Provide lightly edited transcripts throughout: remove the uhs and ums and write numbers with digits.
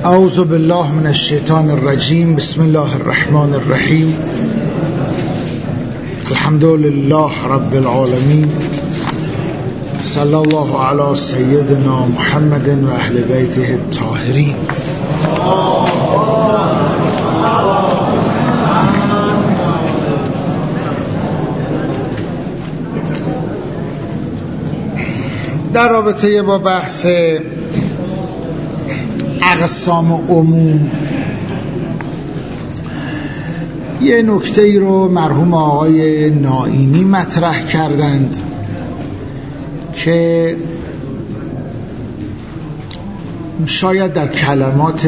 اعوذ بالله من الشیطان الرجیم. بسم الله الرحمن الرحیم. الحمد لله رب العالمین. صلی الله علی سیدنا محمد و اهل بیته الطاهرین. در رابطه با بحث اقسام عموم یه نکته ای رو مرحوم آقای نائینی مطرح کردند که شاید در کلمات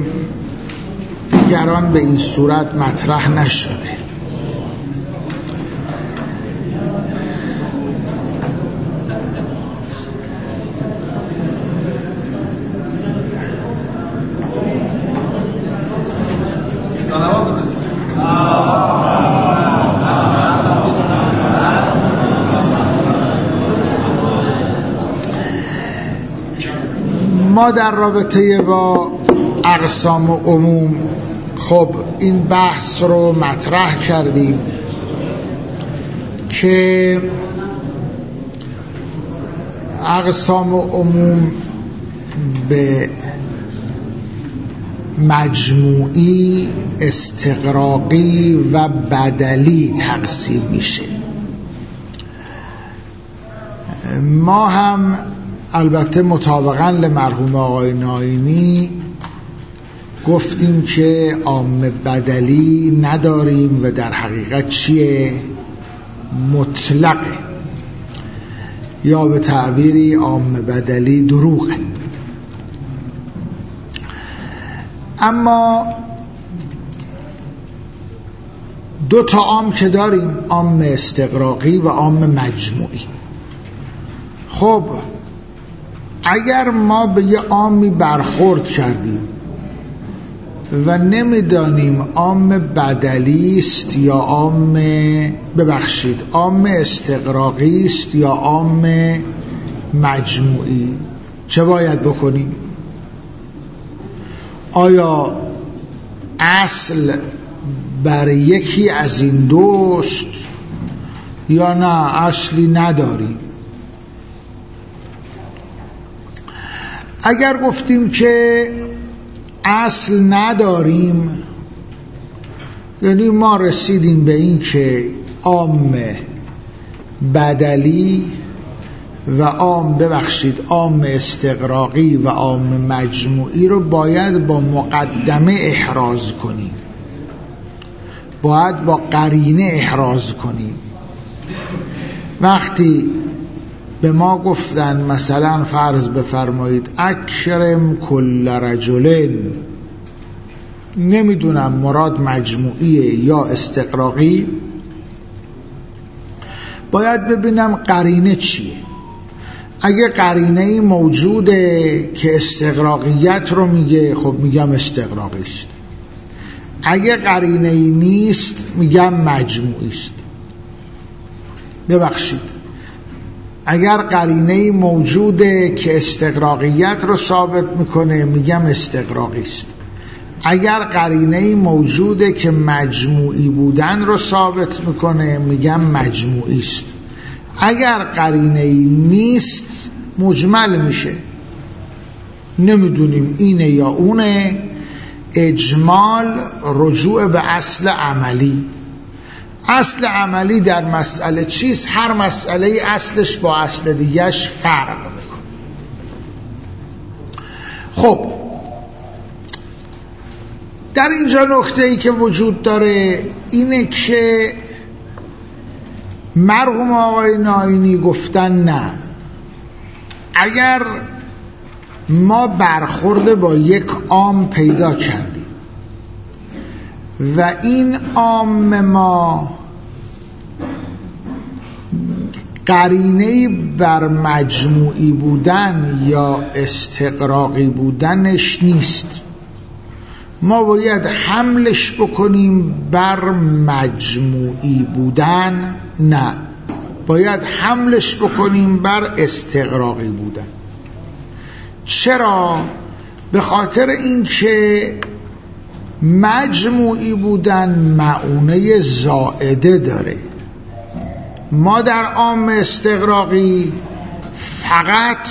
دیگران به این صورت مطرح نشده. ما در رابطه با اقسام عموم خب این بحث رو مطرح کردیم که اقسام عموم به مجموعی، استغراقی و بدلی تقسیم میشه. ما هم البته مطابقاً لمرحوم آقای نائینی گفتیم که عام بدلی نداریم و در حقیقت چیه؟ مطلقه، یا به تعبیری عام بدلی دروغه. اما دو تا عام که داریم، عام استغراقی و عام مجموعی. خب اگر ما به یه عامی برخورد کردیم و نمیدانیم عام بدلی است یا عام استغراقی است یا عام مجموعی، چه باید بکنیم؟ آیا اصل بر یکی از این دوست یا نه اصلی نداریم؟ اگر گفتیم که اصل نداریم، یعنی ما رسیدیم به این که عام بدلی و عام استغراقی و عام مجموعی رو باید با مقدمه احراز کنیم، باید با قرینه احراز کنیم. وقتی به ما گفتن مثلا فرض بفرمایید اکرم کل رجلین، نمیدونم مراد مجموعیه یا استغراقی، باید ببینم قرینه چیه. اگه قرینه‌ای موجوده که استغراقیت رو میگه، خب میگم استغراقی است. اگه قرینه‌ای نیست میگم مجموعی است. ببخشید، اگر قرینه‌ای موجوده که استغراقیت رو ثابت میکنه میگم استغراقی است. اگر قرینه‌ای موجوده که مجموعی بودن رو ثابت میکنه میگم مجموعی است. اگر قرینه‌ای نیست مجمل میشه، نمیدونیم اینه یا اونه. اجمال رجوع به اصل عملی. اصل عملی در مسئله چیست؟ هر مسئله اصلش با اصل دیگهش فرق میکنه. خب در اینجا نکته‌ای که وجود داره اینه که مرحوم آقای نائینی گفتن نه، اگر ما برخورد با یک عام پیدا کردیم و این عام ما قرینه‌ای بر مجموعی بودن یا استغراقی بودنش نیست، ما باید حملش بکنیم بر مجموعی بودن؟ نه، باید حملش بکنیم بر استغراقی بودن. چرا؟ به خاطر اینکه مجموعی بودن معنی زائده داره. ما در عام استغراقی فقط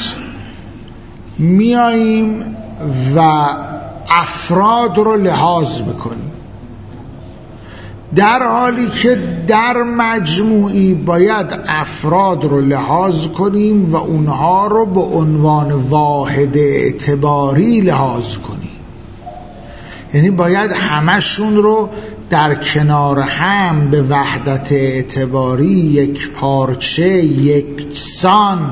میاییم و افراد رو لحاظ میکنیم، در حالی که در مجموعی باید افراد رو لحاظ کنیم و اونها رو به عنوان واحد اعتباری لحاظ کنیم. یعنی باید همشون رو در کنار هم به وحدت اعتباری، یک پارچه، یکسان،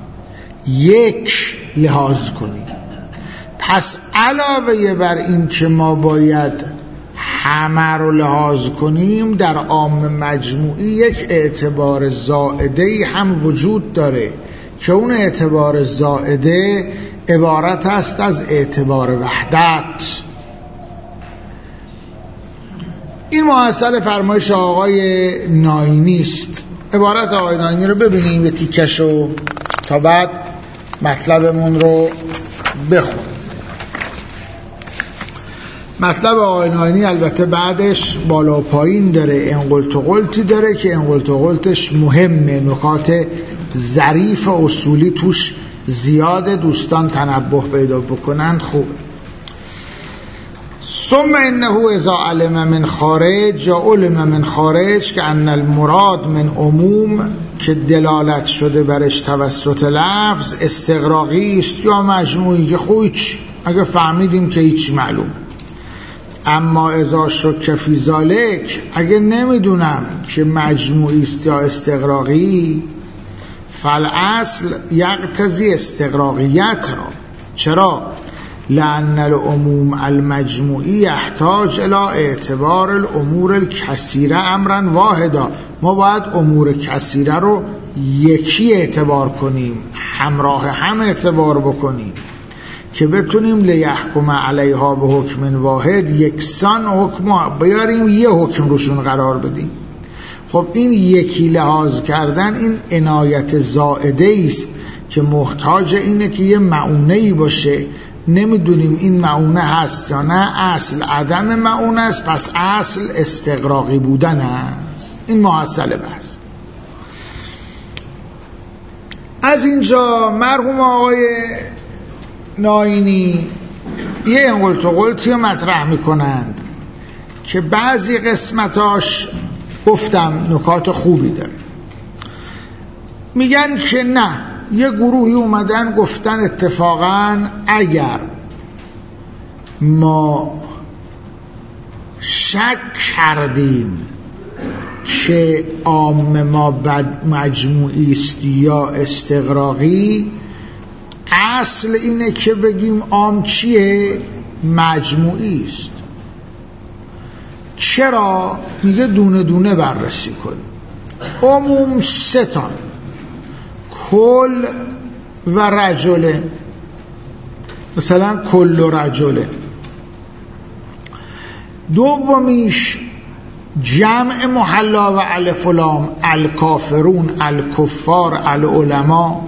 یک لحاظ کنیم. پس علاوه بر این که ما باید همه رو لحاظ کنیم، در عام مجموعی یک اعتبار زائده‌ای هم وجود داره که اون اعتبار زائده عبارت است از اعتبار وحدت. این محصل فرمایش آقای ناینی است. عبارت آقای ناینی رو ببینیم یه تیکشو تا بعد مطلبمون رو بخونیم. مطلب آقای ناینی البته بعدش بالا و پایین داره، انقلت و قلتی داره که انقلت و قلتش مهمه، نکات ظریف اصولی توش زیاده، دوستان تنبه پیدا بکنند خوبه. ثم انه اذا علم من خارج یا علم من خارج که ان المراد من عموم که دلالت شده برش توسط لفظ استغراقی است یا مجموعی، که خویچ اگه فهمیدیم که هیچ معلوم. اما اذا شک فی ذالک، اگه نمیدونم که مجموعی است یا استغراقی، فالاصل یقتضی استغراقیت را. چرا؟ لأن العموم المجموعی یحتاج الی اعتبار الامور الکثیره امرا واحدا. ما باید امور کثیره رو یکی اعتبار کنیم، همراه هم اعتبار بکنیم که بتونیم لیحکم علیها به حکم واحد، یکسان حکم بیاریم، یه حکم روشون قرار بدیم. خب این یکی لحاظ کردن این عنایت زائده است که محتاج اینه که یه معونه‌ای باشه. نمیدونیم این معونه هست یا نه، اصل عدم معونه است، پس اصل استغراقی بودن است. این محصل بحث. از اینجا مرحوم آقای ناینی یه انقلت و قلتی مطرح میکنند که بعضی قسمتاش گفتم نکات خوبی داره. میگن که نه، یه گروهی اومدن گفتن اتفاقا اگر ما شک کردیم که عام ما بد مجموعی است یا استغراقی، اصل اینه که بگیم عام چیه؟ مجموعی است. چرا؟ میگه دونه دونه بررسی کنیم. عموم سه تا، کل و رجله. مثلا کل و رجله. دومیش جمع محلا و الف و لام، الکافرون، الکفار، العلماء.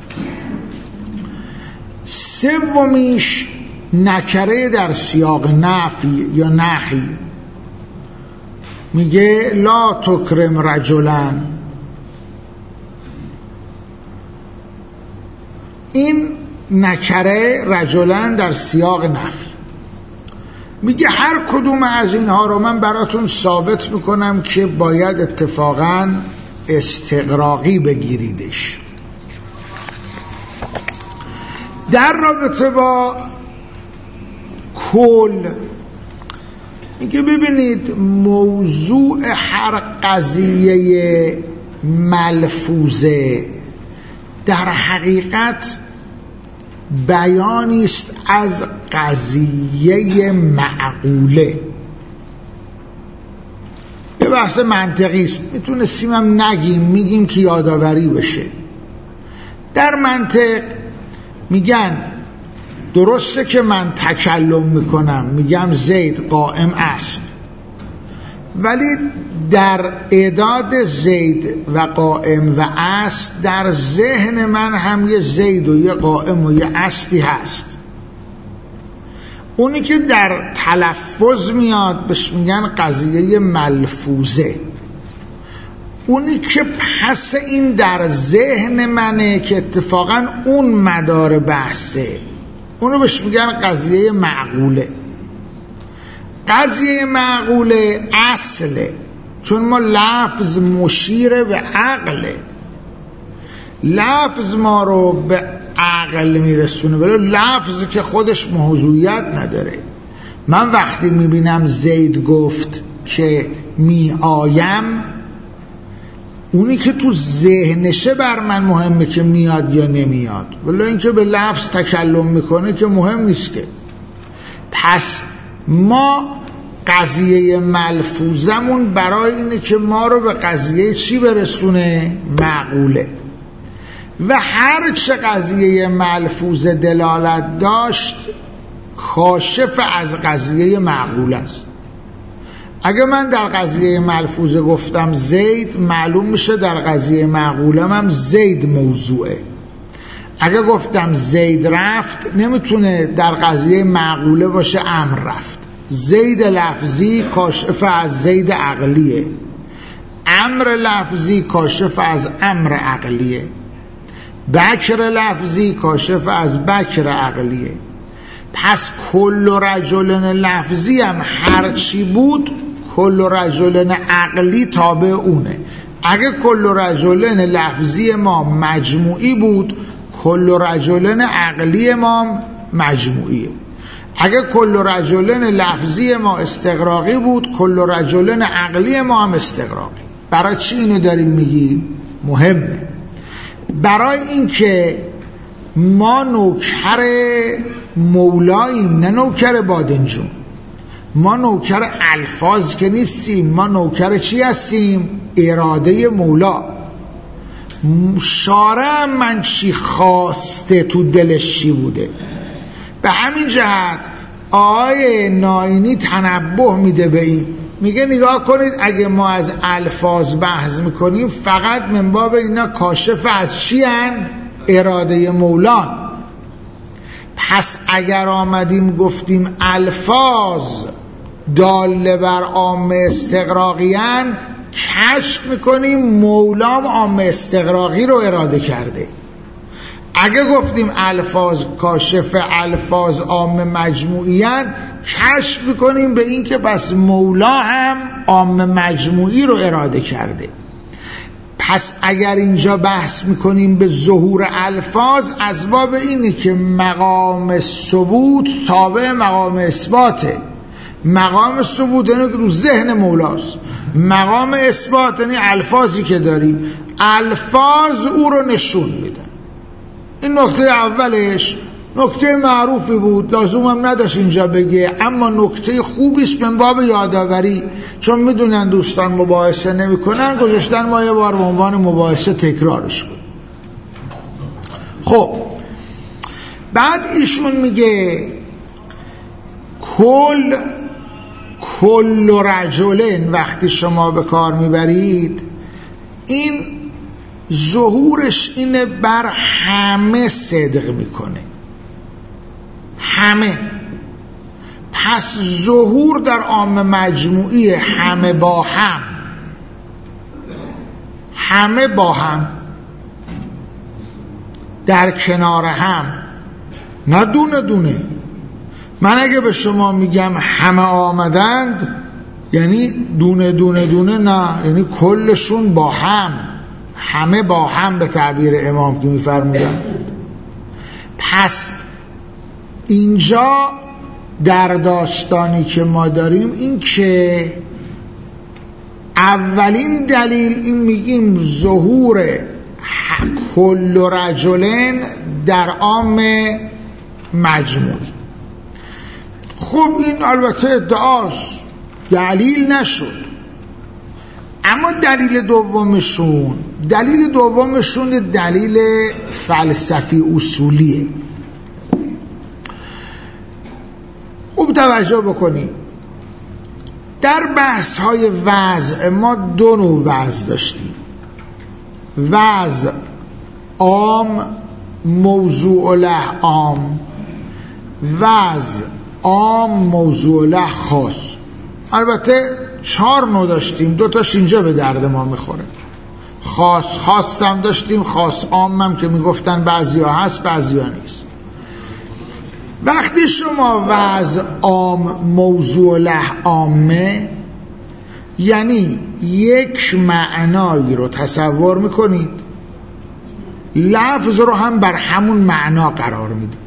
سومیش نکره در سیاق نفی یا نهی، میگه لا تکرم رجلن. این نکره رجلن در سیاق نفی. میگه هر کدوم از اینها رو من براتون ثابت میکنم که باید اتفاقا استغراقی بگیریدش. در رابطه با کل میگه ببینید موضوع هر قضیه ملفوظه در حقیقت بیانی است از قضیه معقوله. یه بحث منطقی است، میتونستیم هم نگیم، میگیم که یادآوری بشه. در منطق میگن درسته که من تکلم میکنم، میگم زید قائم است، ولی در اعداد زید و قائم و است در ذهن من هم یه زید و یه قائم و یه استی هست. اونی که در تلفظ میاد بهش میگن قضیه ملفوظه. اونی که پس این در ذهن منه که اتفاقا اون مدار بحثه، اونو بهش میگن قضیه معقوله. قضیه معقوله اصله، چون ما لفظ مشیر به عقله، لفظ ما رو به عقل میرسونه، ولی لفظ که خودش موضوعیت نداره. من وقتی میبینم زید گفت که می آیم، اونی که تو ذهنشه بر من مهمه که میاد یا نمیاد، ولی اینکه به لفظ تکلم میکنه که مهم نیست که. پس ما قضیه ملفوظمون برای اینه که ما رو به قضیه چی برسونه؟ معقوله. و هر چه قضیه ملفوظ دلالت داشت کاشف از قضیه معقول است. اگه من در قضیه ملفوظه گفتم زید، معلوم میشه در قضیه معقولم هم زید موضوعه. اگه گفتم زید رفت، نمیتونه در قضیه معقوله باشه امر رفت. زید لفظی کاشف از زید عقلیه، امر لفظی کاشف از امر عقلیه، بکر لفظی کاشف از بکر عقلیه. پس کل رجلن لفظی هم هرچی بود کل رجلن عقلی تابع اونه. اگه کل رجلن لفظی ما مجموعی بود، کل رجلن عقلی ما مجموعیه. اگه کل رجلن لفظی ما استغراقی بود، کل رجلن عقلی ما هم استغراقی. برای چی اینو داریم میگیم؟ مهمه. برای اینکه ما نوکر مولاییم، نه نوکر بادنجون. ما نوکر الفاظ که نیستیم، ما نوکر چی هستیم؟ اراده مولا. شارع من چی خواسته تو دلش چی بوده. به همین جهت آقای ناینی تنبه میده به این، میگه نگاه کنید اگه ما از الفاظ بحث میکنیم فقط من باب اینا کاشف از چی هن؟ اراده مولان. پس اگر آمدیم گفتیم الفاظ داله بر عام استغراقیان، کشف میکنیم مولام عام استغراقی رو اراده کرده. اگه گفتیم الفاظ کاشف الفاظ عام مجموعیان، کشف میکنیم به این که پس مولا هم عام مجموعی رو اراده کرده. پس اگر اینجا بحث میکنیم به ظهور الفاظ، از باب اینه که مقام ثبوت تابع مقام اثباته. مقام ثبوت یعنی که رو ذهن مولاست، مقام اثبات یعنی الفاظی که داریم، الفاظ او رو نشون میدن. این نکته اولش نکته معروفی بود، لازم هم نداشت اینجا بگه، اما نکته خوبیش من باب یادآوری، چون میدونن دوستان مباحثه نمیکنن، گذاشتن ما یه بار به عنوان مباحثه تکرارش کنیم. خب بعد ایشون میگه کل رجلن وقتی شما به کار میبرید، این ظهورش اینه بر همه صدق میکنه، همه. پس ظهور در عام مجموعی همه با هم، همه با هم در کنار هم، نه دونه دونه. من اگه به شما میگم همه آمدند یعنی دونه دونه دونه نه، یعنی کلشون با هم، همه با هم به تعبیر امام که میفرمودن. پس اینجا در داستانی که ما داریم این که اولین دلیل این میگیم ظهور کل رجلن در عام مجموعی. خب این البته ادعاست، دلیل نشد. اما دلیل دومشون دلیل فلسفی اصولیه. خوب توجه بکنید، در بحث های وضع ما دو نوع وضع داشتیم: وضع عام موضوع له عام، وضع عام، موضوع له، خاص. البته 4 نوع داشتیم، 2 تاش اینجا به درد ما میخوره. خاص هم داشتیم، خاص عام هم که میگفتن بعضیا هست بعضیا نیست. وقتی شما وضع عام موضوع له عامه، یعنی یک معنایی رو تصور میکنید، لفظ رو هم بر همون معنا قرار میدید.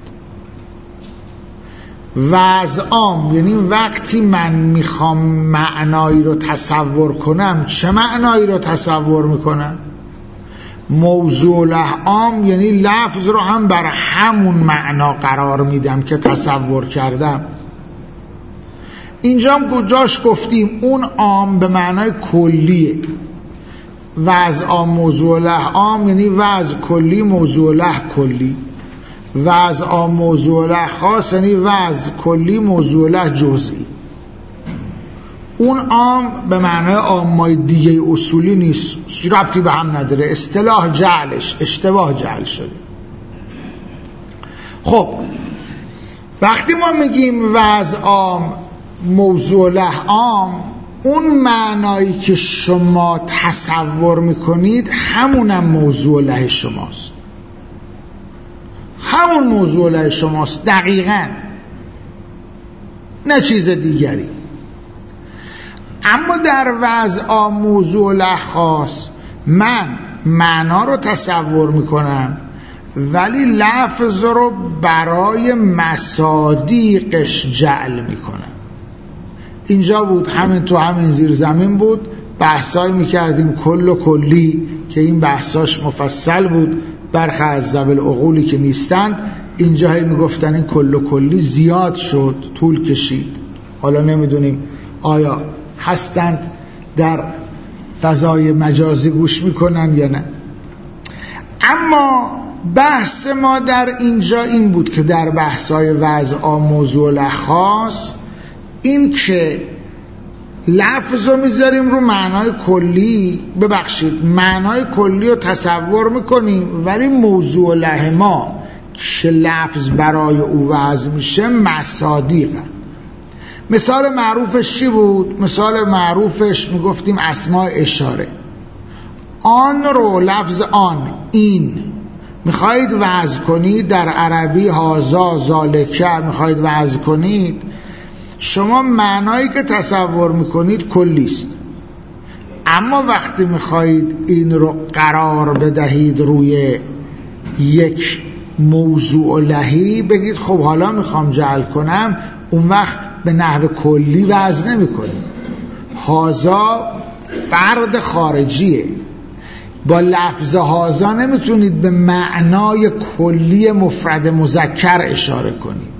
وضع عام یعنی وقتی من میخوام معنایی رو تصور کنم، چه معنایی رو تصور میکنم؟ موضوع له عام یعنی لفظ رو هم بر همون معنا قرار میدم که تصور کردم. اینجا هم جاش گفتیم اون عام به معنای کلیه. وضع عام موضوع له عام یعنی وضع کلی موضوع له کلی. وضع عام موضوع له خاص یعنی وضع کلی موضوع له جزئی. اون عام به معنای عامای دیگه اصولی نیست، ربطی به هم نداره، اصطلاح جعلش اشتباه جعل شده. خب وقتی ما میگیم وضع عام موضوع له عام، اون معنایی که شما تصور میکنید همونم موضوع له شماست، همون موضوع له شماست دقیقاً، نه چیز دیگری. اما در وضع موضوع له خاص من معنا رو تصور میکنم ولی لفظ رو برای مصادیقش جعل میکنم. اینجا بود، همین تو همین زیر زمین بود، بحثایی میکردیم کل و کلی که این بحثاش مفصل بود، برخی از ذوی العقولی که نیستند اینجا هی میگفتن این کل و کلی زیاد شد، طول کشید. حالا نمیدونیم آیا هستند در فضای مجازی گوش میکنن یا نه. اما بحث ما در اینجا این بود که در بحثای وضع موضوع له خاص، این که لفظ رو میذاریم رو معنای کلی، ببخشید معنای کلی رو تصور میکنیم ولی موضوع له ما که لفظ برای او وضع میشه مصادیقه. مثال معروفش چی بود؟ مثال معروفش میگفتیم اسماء اشاره. آن رو لفظ آن، این میخواید وضع کنید در عربی، هازا ذالکه میخواید وضع کنید، شما معنایی که تصور میکنید کلیست. اما وقتی میخواید این رو قرار بدهید روی یک موضوع لهی، بگید خب حالا میخوام جعل کنم، اون وقت به نحو کلی وضع نمی کنید. هازا فرد خارجیه، با لفظ هازا نمیتونید به معنای کلی مفرد مذکر اشاره کنید.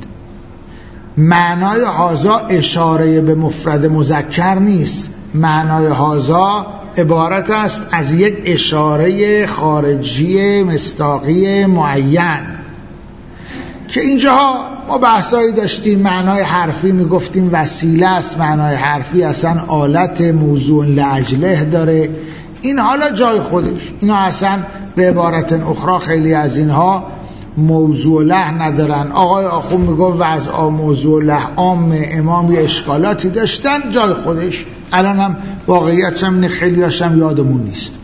معنای هازا اشاره به مفرد مذکر نیست، معنای هازا عبارت است از یک اشاره خارجی مصداقی معین که اینجاها ما بحثایی داشتیم. معنای حرفی میگفتیم وسیله است، معنای حرفی اصلا آلت موضوع لاجله داره، این حالا جای خودش، اینا اصلا به عبارت اخرى خیلی از اینها موضوع له ندارن. آقای آخون میگو وضع موضوع له عام، امام یه اشکالاتی داشتن، جای خودش، الان هم واقعیت هم خیلی هاشم یادمون نیست.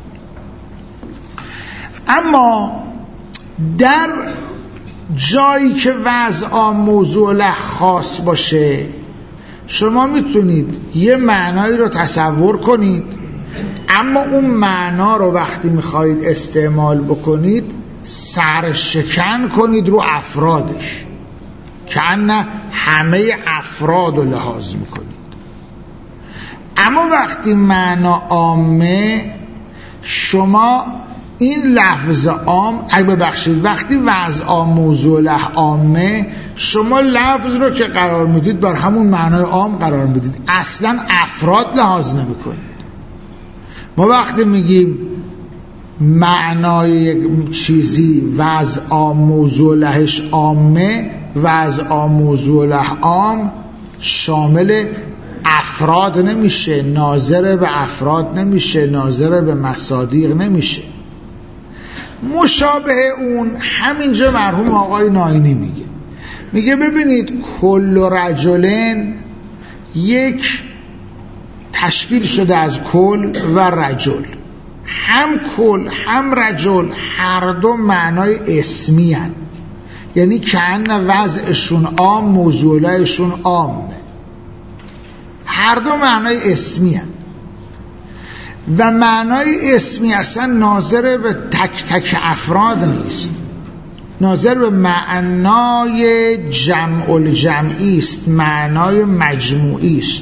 اما در جایی که وضع موضوع له خاص باشه، شما میتونید یه معنایی رو تصور کنید، اما اون معنا رو وقتی میخواید استعمال بکنید سرشکن کنید رو افرادش، که نه همه افراد رو لحاظ میکنید. اما وقتی معنا عامه، شما این لفظ عام، ببخشید وقتی وضع موضوع له عامه، شما لفظ رو که قرار میدید بر همون معنای عام قرار میدید، اصلا افراد لحاظ نمی کنید. ما وقتی میگیم معنای یک چیزی وضع موضوع لهش عامه، وضع موضوع له عام شامل افراد نمیشه، ناظر به افراد نمیشه، ناظر به مصادیق نمیشه. مشابه اون همینجا مرحوم آقای ناینی میگه میگه ببینید کل رجلن یک تشکیل شده از کل و رجل، هم کل هم رجل هر دو معنای اسمی هن. یعنی کأن وضعشون عام، موضوعشون عامه، هر دو معنای اسمی هن. و معنای اسمی اصلا ناظر به تک تک افراد نیست، ناظر به معنای جمع الجمعی است، معنای مجموعی است.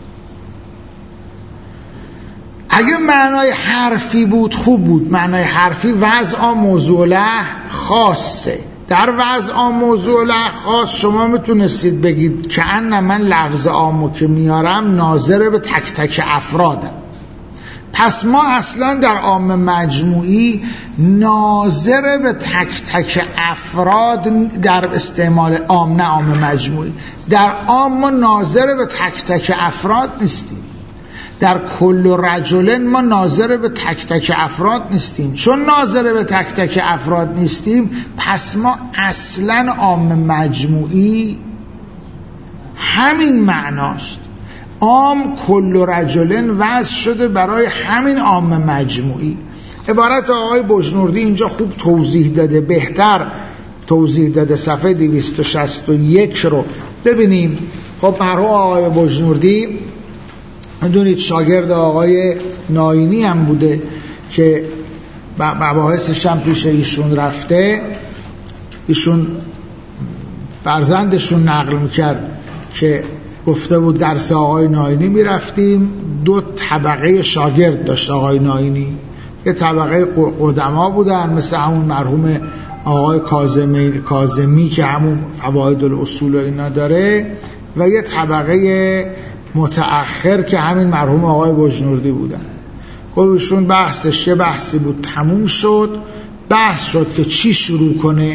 اگه معنای حرفی بود خوب بود، معنای حرفی وضع موضوع له خاصه. در وضع موضوع له خاص شما میتونستید بگید که من لفظ عامو که میارم ناظر به تک تک افرادم. پس ما اصلا در عام مجموعی ناظر به تک تک افراد در استعمال عام، نه عام مجموعی، در عام ما ناظر به تک تک افراد نیستیم. در کل رجلن ما ناظر به تک تک افراد نیستیم. چون ناظر به تک تک افراد نیستیم پس ما اصلا عام مجموعی همین معناست. عام کل رجلن وضع شده برای همین عام مجموعی. عبارت آقای بجنوردی اینجا خوب توضیح داده، بهتر توضیح داده. صفحه 261 رو ببینیم. خب مرحوم آقای بجنوردی میدونید شاگرد آقای ناینی هم بوده که مباحثش هم پیش ایشون رفته. ایشون فرزندشون نقل میکرد که گفته بود درس آقای ناینی میرفتیم، دو طبقه شاگرد داشت آقای ناینی. یه طبقه قدما بودن مثل همون مرحوم آقای کاظمی که همون فواید الاصول و اینا داره، و یه طبقه متأخر که همین مرحوم آقای بجنوردی بودن. خب ایشون بحثش یه بحثی بود تموم شد، بحث شد که چی شروع کنه،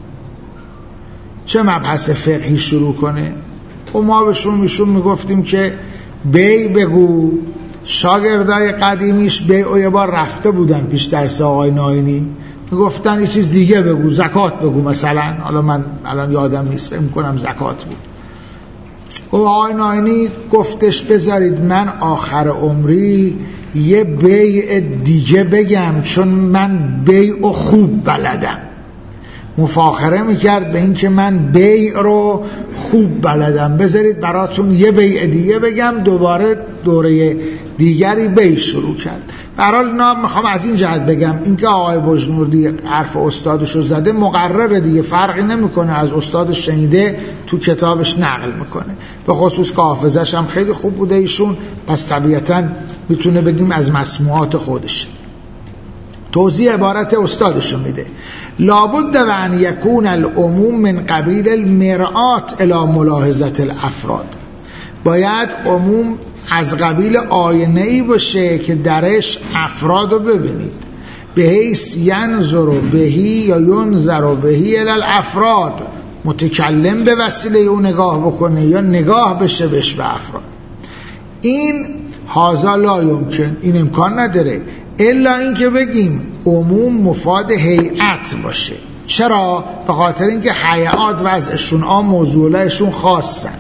چه مبحث فقهی شروع کنه. و ما بهشون میگفتیم که بی بگو. شاگردای قدیمیش بی و یه بار رفته بودن پیش درس آقای ناینی، میگفتن یه چیز دیگه بگو، زکات بگو مثلا. حالا من الان یادم نیست، فکر می‌کنم زکات بود. و آقای ناینی گفتش بذارید من آخر عمری یه بیع دیگه بگم چون من بیع خوب بلدم. مفاخره میکرد به این که من بیع رو خوب بلدم، بذارید براتون یه بیع دیگه بگم. دوباره دوره دیگری بیع شروع کرد. برحال میخوام از این جهت بگم اینکه آقای بجنوردی حرف استادشو زده مقرره دیگه، فرقی نمیکنه، از استادش شنیده تو کتابش نقل میکنه. به خصوص که حافظش هم خیلی خوب بوده ایشون، پس طبیعتا میتونه بگیم از مسموعات خودشه. توضیح عبارت استادشو میده. لابد و ان یکون العموم من قبیل المرآت الی ملاحظه الافراد. باید عموم از قبیل آینه‌ای باشه که درش افراد رو ببینید. به حیث ینظر بهی یا ینظر بهی الی الافراد، متکلم به وسیله اون نگاه بکنه یا نگاه بشه بهش به افراد. این هذا لا یمکن، این امکان نداره الا این که بگیم عموم مفاد هیئت باشه. چرا؟ به خاطر اینکه هیئات وضعشون عام، موضوعشون خاصن.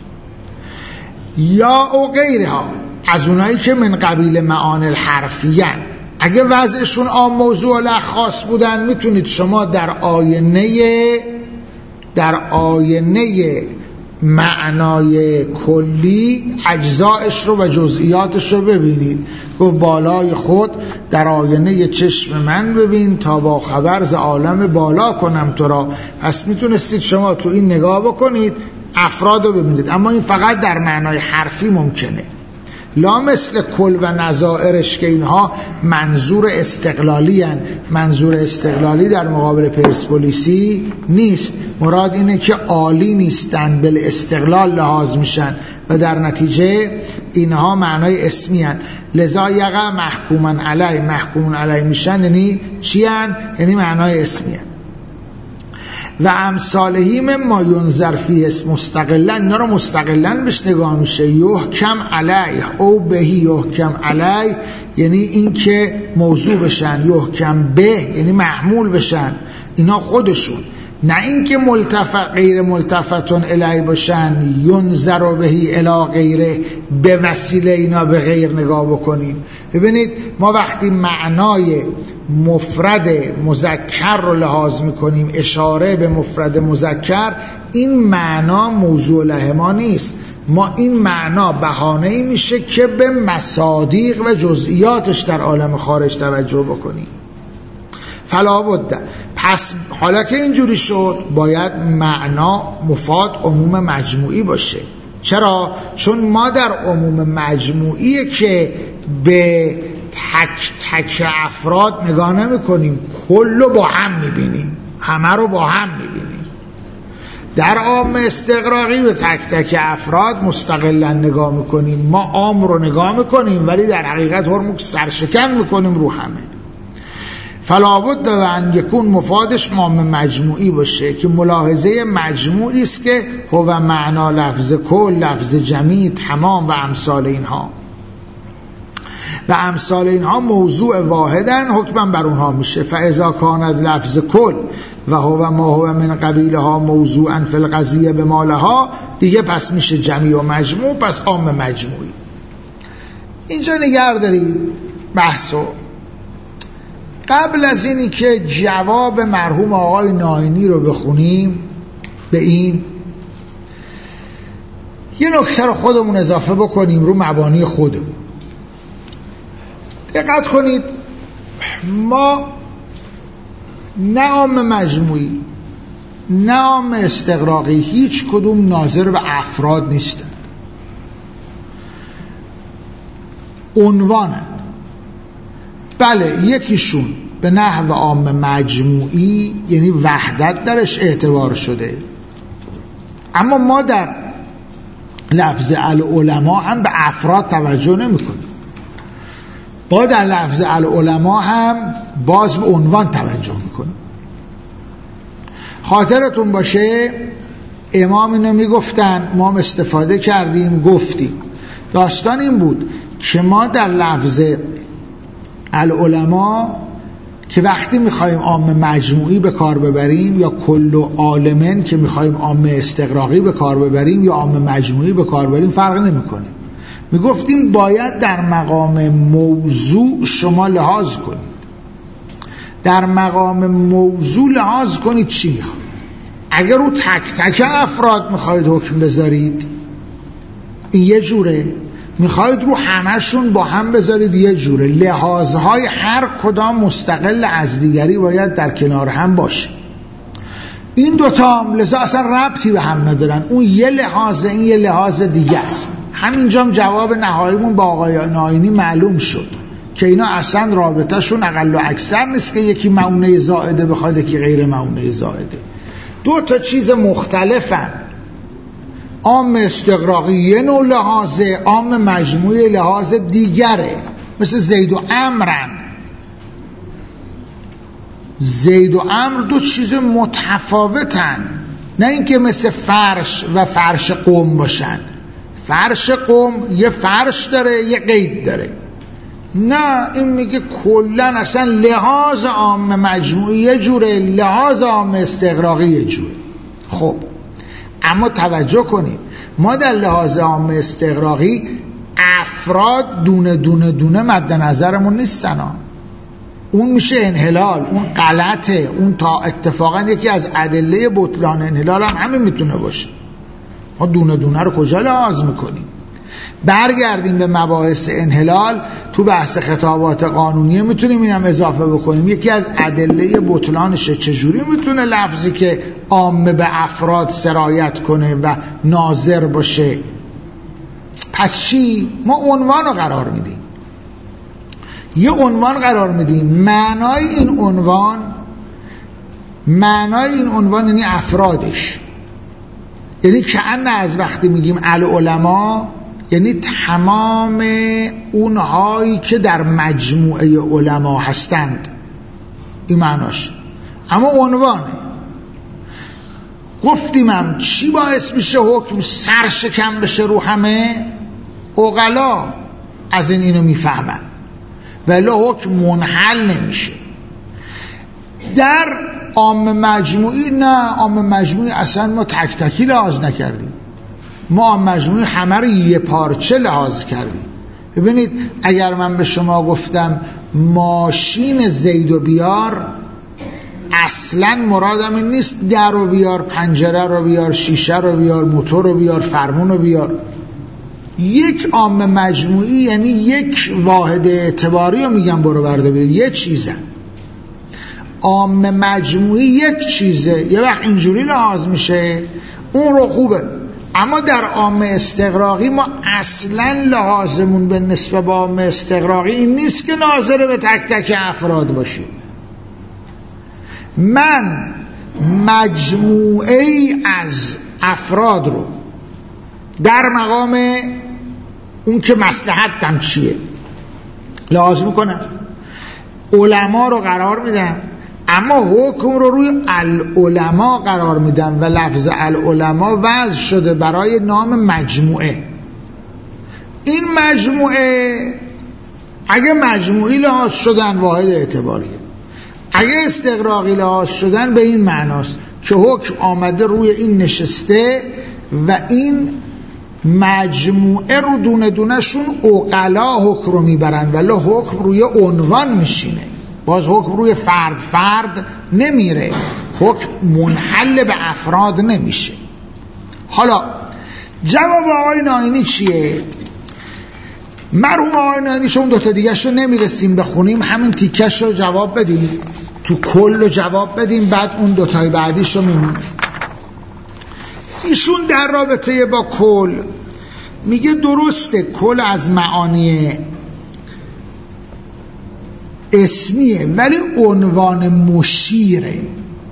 یا او غیرها، از اونایی که من قبیل معانی الحرفیان، اگه وضعشون عام، موضوع خاص بودن، میتونید شما در آینه معنای کلی اجزایش رو و جزئیاتش رو ببینید. گفت بالای خود در آینه چشم من ببین تا با خبر ز عالم بالا کنم تو را. پس میتونستید شما تو این نگاه بکنید، افراد رو ببینید. اما این فقط در معنای حرفی ممکنه، لا مثل کل و نظائرش که اینها منظور استقلالی هن. منظور استقلالی در مقابل پرسپولیسی نیست. مراد اینه که عالی نیستن، بل استقلال لحاظ میشن و در نتیجه اینها معنای اسمی هن. لذا یقع محکومن علی، محکومن علی میشن یعنی چی هن؟ یعنی معنای اسمی هن. و امثالهی مما ینظر فیه مستقلا، اینا رو مستقلا بهش نگاه میشه. یحکم علیه او بهی، یحکم علیه یعنی این که موضوع بشن، یحکم به یعنی محمول بشن اینا خودشون. نه اینکه غیر ملتفتون الی باشن، ینظر بهی الی غیره، به وسیله اینا به غیر نگاه بکنیم. ببینید ما وقتی معنای مفرد مذکر رو لحاظ میکنیم، اشاره به مفرد مذکر، این معنا موضوع له ما نیست. ما این معنا بهانه‌ای میشه که به مصادیق و جزئیاتش در عالم خارج توجه بکنیم. فلا بد. پس حالا که اینجوری شد باید معنا مفاد عموم مجموعی باشه. چرا؟ چون ما در عموم مجموعی که به تک تک افراد نگاه نمی کنیم، کل رو با هم میبینیم، همه رو با هم میبینیم. در عام استغراقی به تک تک افراد مستقلا نگاه میکنیم. ما عام رو نگاه میکنیم ولی در حقیقت هرمون سرشکن میکنیم رو همه. فلابد و ان یکون مفادش عام مجموعی باشه که ملاحظه مجموعی است که هو معنا لفظ کل، لفظ جمیع، تمام و امثال اینها. و امثال اینها موضوع واحدن، حکما بر اونها میشه. فاذا کانت لفظ کل و هو ما هو من قبیلها موضوعا فی القضیه بما لها، دیگه پس میشه جمیع و مجموع، پس عام مجموعی. اینجا نگه دارید بحثو. قبل از اینی که جواب مرحوم آقای ناینی رو بخونیم به این، یه نکته رو خودمون اضافه بکنیم رو مبانی خودمون. دقت کنید، ما نه عام مجموعی نه عام استغراقی هیچ کدوم ناظر به افراد نیستن، عنوانن. بله یکیشون به نحو عام مجموعی یعنی وحدت درش اعتبار شده، اما ما در لفظ العلماء هم به افراد توجه نمی کنیم. ما در لفظ العلماء هم باز به عنوان توجه میکنیم. خاطرتون باشه امام اینو میگفتن، ما هم استفاده کردیم گفتیم. داستان این بود که ما در لفظ العلماء که وقتی میخوایم عام مجموعی به کار ببریم یا کل عالمن که میخوایم عام استغراقی به کار ببریم یا عام مجموعی به کار ببریم فرق نمیکنه. میگفتیم باید در مقام موضوع شما لحاظ کنید. در مقام موضوع لحاظ کنید چی میخواید. اگر رو تک تک افراد میخواید حکم بذارید این یه جوره، میخواید رو همشون با هم بذارید یه جوره. لحاظهای هر کدام مستقل از دیگری باید در کنار هم باشه. این دوتا هم لذا اصلا ربطی به هم ندارن. اون یه لحاظه، این یه لحاظ دیگه است. همینجا هم جواب نهاییمون با آقای ناینی معلوم شد که اینا اصلا رابطهشون اقل و اکثر نیست که یکی معونه زائده بخواد یکی غیر معونه زائده. دو تا چیز مختلفن. عام استغراقی یه نوع لحاظه، عام مجموعی لحاظ دیگره. مثل زید و عمرن. زید و عمر دو چیز متفاوتن، نه اینکه مثل فرش و فرش قوم باشن. فرش قوم یه فرش داره یه قید داره. نه، این میگه کلن اصلا لحاظ عام مجموعی یه جوره، لحاظ عام استغراقی یه جوره. خب اما توجه کنیم، ما در لحاظ عام استغراقی افراد دونه دونه دونه مد نظرمون نیستن ها. اون میشه انحلال، اون غلطه، اون تا اتفاقا یکی از ادله بطلان انحلال هم همین میتونه باشه. ما دونه دونه رو کجا لحاظ میکنیم؟ برگردیم به مباحث انحلال، تو بحث خطابات قانونی میتونیم اینم اضافه بکنیم. یکی از ادله بطلانشه چجوری میتونه لفظی که عامه به افراد سرایت کنه و ناظر باشه. پس چی؟ ما عنوان رو قرار میدیم، یه عنوان قرار میدیم. معنای این عنوان یعنی افرادش، یعنی که از وقتی میگیم العلماء یعنی تمام اونهایی که در مجموعه علما هستند، این معناش. اما عنوانه. گفتیم هم چی باعث میشه حکم سرشکن بشه رو همه؟ عقلا از اینو میفهمن، ولی حکم منحل نمیشه. در عام مجموعی نه، عام مجموعی اصلا ما تک تکی لحاظ نکردیم، ما عام مجموعی همه رو یه پارچه لحاظ کردیم. ببینید اگر من به شما گفتم ماشین زید و بیار، اصلا مرادم این نیست در رو بیار، پنجره رو بیار، شیشه رو بیار، موتور رو بیار، فرمون رو بیار. یک عام مجموعی یعنی یک واحد اعتباری رو میگم برو برده بیار، یه چیزه. عام مجموعی یک چیزه، یه وقت اینجوری لحاظ میشه اون رو خوبه، اما در عام استغراقی ما اصلا لحاظمون به نسبت به عام استغراقی این نیست که ناظر به تک تک افراد باشیم. من مجموعه ای از افراد رو در مقام اون که مصلحتم چیه لحاظ میکنم، علما رو قرار میدم، اما حکم رو روی العلماء قرار میدم و لفظ العلماء وضع شده برای نام مجموعه. این مجموعه اگه مجموعی لحاظ شدن واحد اعتباریه، اگه استغراقی لحاظ شدن به این معناست که حکم آمده روی این نشسته و این مجموعه رو دونه دونه شون عقلا حکم رو میبرن، ولی حکم روی عنوان میشینه، باز حکم روی فرد نمیره، حکم منحل به افراد نمیشه. حالا جواب آقای ناینی چیه؟ مرحوم آقای ناینی شون دوتا دیگه شو نمیرسیم بخونیم، همین تیکش رو جواب بدیم، تو کل رو جواب بدیم، بعد اون دوتای بعدیش رو میمونه. ایشون در رابطه با کل میگه درسته کل از معانی اسمیه ولی عنوان مشیره،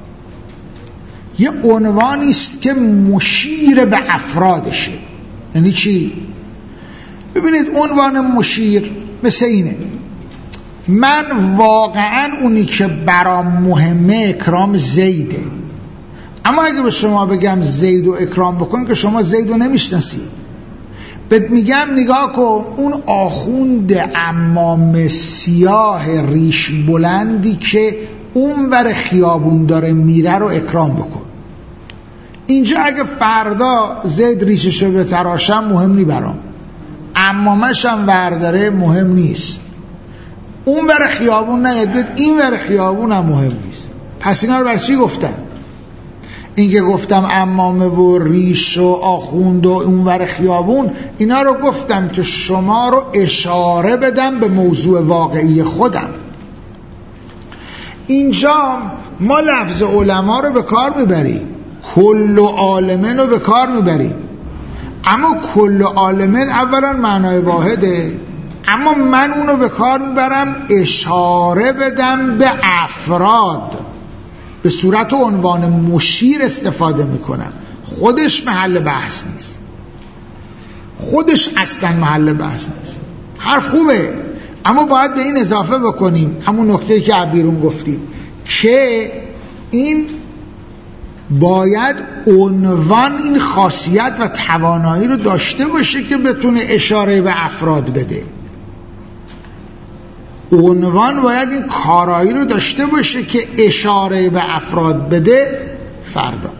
یه عنوانی است که مشیر به افرادشه. یعنی چی؟ ببینید عنوان مشیر مثل اینه، من واقعا اونی که برام مهمه اکرام زیده، اما اگه به شما بگم زید و اکرام بکن که شما زید رو نمیشناسی، بهت میگم نگاه کن اون آخوند عمام سیاه ریش بلندی که اون ور خیابون داره میره رو اکرام بکن. اینجا اگه فردا زید ریششو به تراشم مهم نی برام، عمامش هم ورداره مهم نیست، اون ور خیابون نه این ور خیابون هم مهم نیست. پس اینا رو برای چی گفتم؟ این که گفتم عمامه و ریش و آخوند و اون ور خیابون، اینا رو گفتم که شما رو اشاره بدم به موضوع واقعی خودم. اینجا ما لفظ علما رو به کار میبریم، کل عالمین رو به کار میبریم، اما کل عالمین اولا معنای واحده، اما من اونو به کار میبرم اشاره بدم به افراد، به صورت عنوان مشیر استفاده میکنم. خودش محل بحث نیست، خودش اصلا محل بحث نیست. حرف خوبه، اما باید به این اضافه بکنیم همون نکته‌ای که بیرون گفتیم که این باید عنوان این خاصیت و توانایی رو داشته باشه که بتونه اشاره به افراد بده. عنوان باید این کارایی رو داشته باشه که اشاره به افراد بده. فردا